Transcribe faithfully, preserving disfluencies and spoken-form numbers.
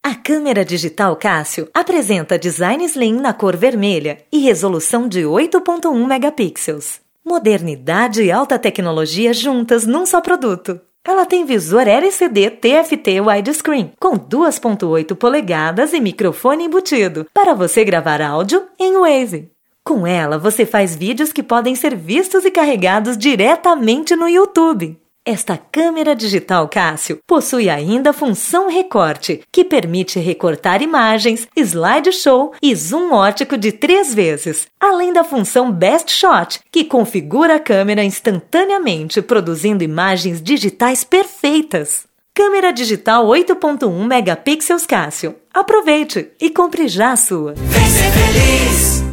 A câmera digital Casio apresenta design slim na cor vermelha e resolução de oito ponto um megapixels. Modernidade e alta tecnologia juntas num só produto. Ela tem visor L C D T F T widescreen com duas ponto oito polegadas e microfone embutido para você gravar áudio em Wave. Com ela, você faz vídeos que podem ser vistos e carregados diretamente no YouTube. Esta câmera digital Casio possui ainda a função recorte, que permite recortar imagens, slideshow e zoom óptico de três vezes, além da função Best Shot, que configura a câmera instantaneamente, produzindo imagens digitais perfeitas. Câmera digital oito ponto um megapixels Casio. Aproveite e compre já a sua. Vem ser feliz!